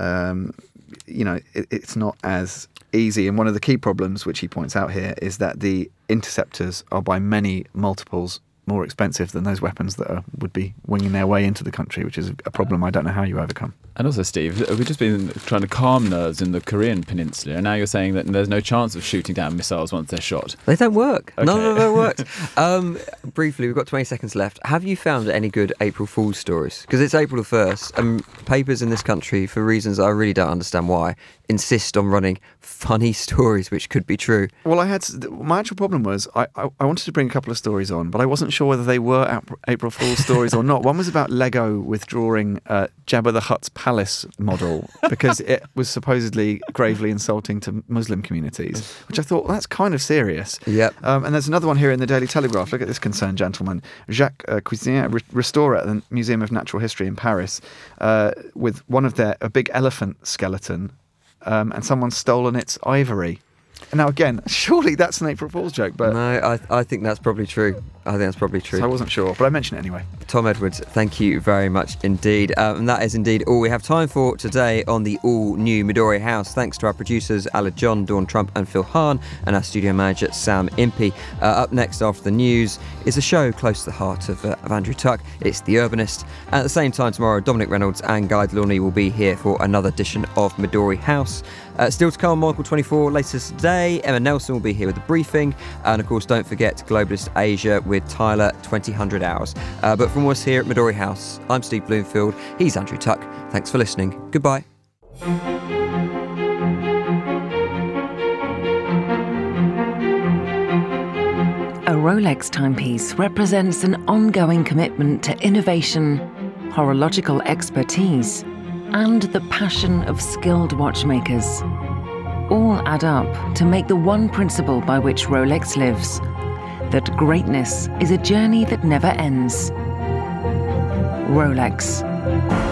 it's not as easy. And one of the key problems, which he points out here, is that the interceptors are by many multiples more expensive than those weapons that would be winging their way into the country, which is a problem I don't know how you overcome. And also, Steve, we've just been trying to calm nerves in the Korean peninsula, and now you're saying that there's no chance of shooting down missiles once they're shot. They don't work. Okay. None of them works. Briefly, we've got 20 seconds left. Have you found any good April Fool's stories? Because it's April the 1st, and papers in this country, for reasons I really don't understand why, insist on running funny stories which could be true. Well, my actual problem was I wanted to bring a couple of stories on, but I wasn't sure whether they were April Fool's stories or not. One was about Lego withdrawing Jabba the Hutt's palace model because it was supposedly gravely insulting to Muslim communities, which I thought, well, that's kind of serious. Yep. And there's another one here in the Daily Telegraph. Look at this concerned gentleman. Jacques Cuisinier, restorer at the Museum of Natural History in Paris, with a big elephant skeleton, and someone's stolen its ivory. Now, again, surely that's an April Fool's joke, but... No, I think that's probably true. So I wasn't sure, but I mentioned it anyway. Tom Edwards, thank you very much indeed. And that is indeed all we have time for today on the all-new Midori House. Thanks to our producers, Aled John, Dawn Trump and Phil Hahn, and our studio manager, Sam Impey. Up next after the news is a show close to the heart of Andrew Tuck. It's The Urbanist. And at the same time tomorrow, Dominic Reynolds and Guy Delaunay will be here for another edition of Midori House. Still to come on Monocle 24 later today. Emma Nelson will be here with the briefing. And of course, don't forget Globalist Asia with Tyler 2000 Hours. But from us here at Midori House, I'm Steve Bloomfield. He's Andrew Tuck. Thanks for listening. Goodbye. A Rolex timepiece represents an ongoing commitment to innovation, horological expertise, and the passion of skilled watchmakers. All add up to make the one principle by which Rolex lives, that greatness is a journey that never ends. Rolex.